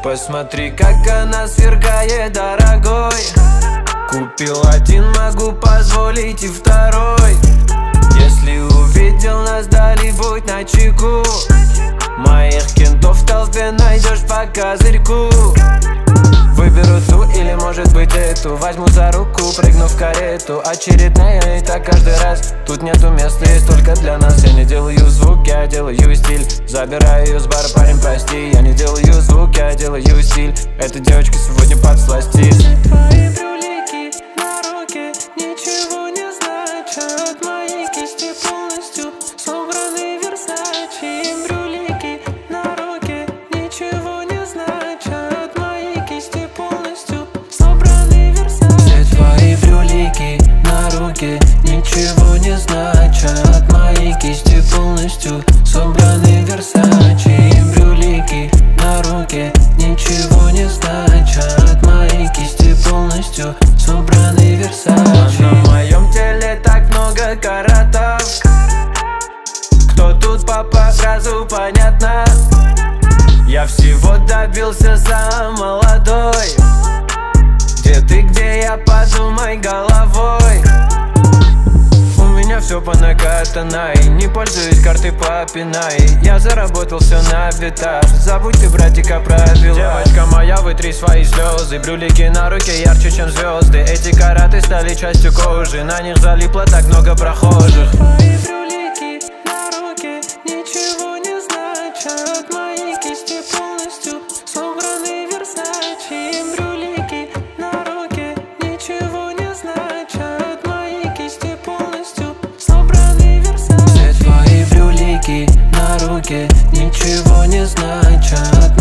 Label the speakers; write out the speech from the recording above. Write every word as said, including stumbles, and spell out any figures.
Speaker 1: Посмотри, как она сверкает, дорогой. Купил один, могу позволить и второй. Если увидел нас, дали, будь начеку. Моих кентов в толпе найдешь по козырьку. Выберу ту или может быть эту. Возьму за руку, прыгну в карету. Очередная и так каждый раз. Тут нету места, есть только для нас. Я не делаю звук, я делаю стиль. Забираю ее с бара, парень, прости. Я не делаю звук, я делаю стиль. Эта девочка сегодня подсластит.
Speaker 2: Твои брюлики на руке ничего не значат. Мои кисти полностью собраны Версачи. Брюлики на руке ничего не значат. Мои кисти полностью собраны Версачи.
Speaker 1: Все твои брюлики на руке ничего не значат. Мои кисти полностью собраны Версачи. Брюлики на руке ничего не значат. Мои кисти полностью собраны Версачи. На моем теле так много каратов. Кто тут папа, сразу понятно. Я всего добился сам молодой. Где ты, где я, подумай головой. У меня все по накатанной. Не пользуюсь картой папиной. Я заработал все на битах. Забудь ты, братика, правила. Девочка моя, вытри свои слезы. Брюлики на руке ярче, чем звезды. Эти караты стали частью кожи. На них залипло так много прохожих.
Speaker 2: Твои брюлики на руке ничего не значат. Мои кисти полностью собраны Версачи. Брюлики на руке ничего не значат. Мои кисти полностью собраны Версачи.
Speaker 1: Все твои брюлики на руке ничего не значат.